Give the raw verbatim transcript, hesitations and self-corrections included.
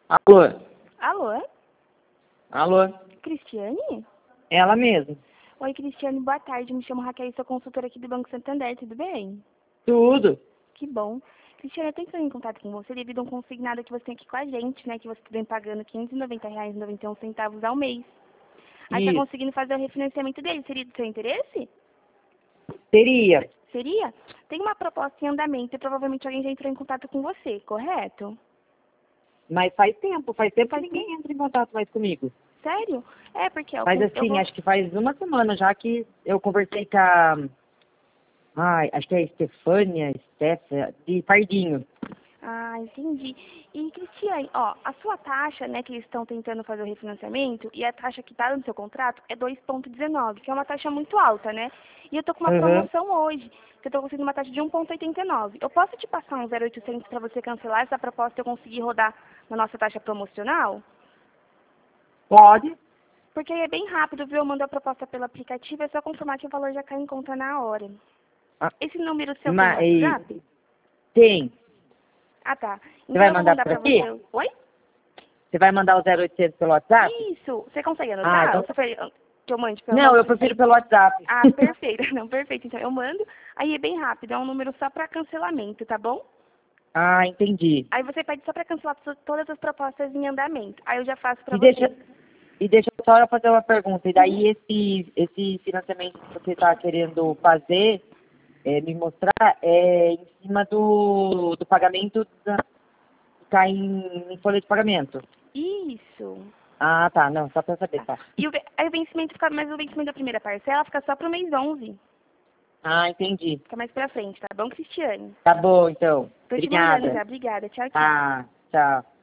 Alô? Alô? Alô? Cristiane? Ela mesma. Oi, Cristiane, boa tarde. Me chamo Raquel e sou consultora aqui do Banco Santander, tudo bem? Tudo. Que bom. Cristiane, eu tô entrando em contato com você devido a um consignado que você tem aqui com a gente, né? Que você vem pagando quinhentos e noventa reais e noventa e um centavos ao mês. Aí tá Isso. conseguindo fazer o refinanciamento dele. Seria do seu interesse? Teria. Seria? Tem uma proposta em andamento e provavelmente alguém já entrou em contato com você, correto? Mas faz tempo, faz tempo Faz que ninguém entra em contato mais comigo. Sério? É, porque ó, Faz eu assim, vou... acho que faz uma semana já que eu conversei com a... Ai, acho que é Estefânia, Stefania, de Pardinho. Ah, entendi. E, Cristiane, ó, a sua taxa, né, que eles estão tentando fazer o refinanciamento, e a taxa que está no seu contrato é dois vírgula dezenove, que é uma taxa muito alta, né? E eu tô com uma Uhum. promoção hoje, que eu tô conseguindo uma taxa de um vírgula oitenta e nove. Eu posso te passar um zero oitocentos para você cancelar essa proposta e eu conseguir rodar na nossa taxa promocional? Pode. Porque aí é bem rápido, viu? Eu mando a proposta pelo aplicativo, é só confirmar que o valor já cai em conta na hora. Ah, Esse número seu tem mas WhatsApp? tem. Ah, tá. Você Então vai eu vou mandar mandar por para aqui? você. Oi? Você vai mandar o zero oitocentos pelo WhatsApp? Isso. Você consegue Ah, anotar? então... Ou você foi que eu mande pelo Não, eu WhatsApp? prefiro pelo WhatsApp. Ah, perfeito. Não, perfeito. Então eu mando. Aí é bem rápido. É um número só para cancelamento, tá bom? Ah, entendi. Aí você pede só para cancelar to- todas as propostas em andamento. Aí eu já faço para E deixa, você. e deixa eu só eu fazer uma pergunta. E Uhum. daí esse, esse financiamento que você está querendo fazer, é, me mostrar, é em cima do, do pagamento da, que está em, em folha de pagamento. Isso. Ah, tá. Não, só para saber, Tá. tá. E o, ve- aí o vencimento fica, mas o vencimento da primeira parcela fica só pro mês onze. Ah, entendi. Fica mais pra frente, tá bom, Cristiane? Tá bom, então. Tô te mandando Obrigada. já. Obrigada. Tchau, tchau. Tá, tchau.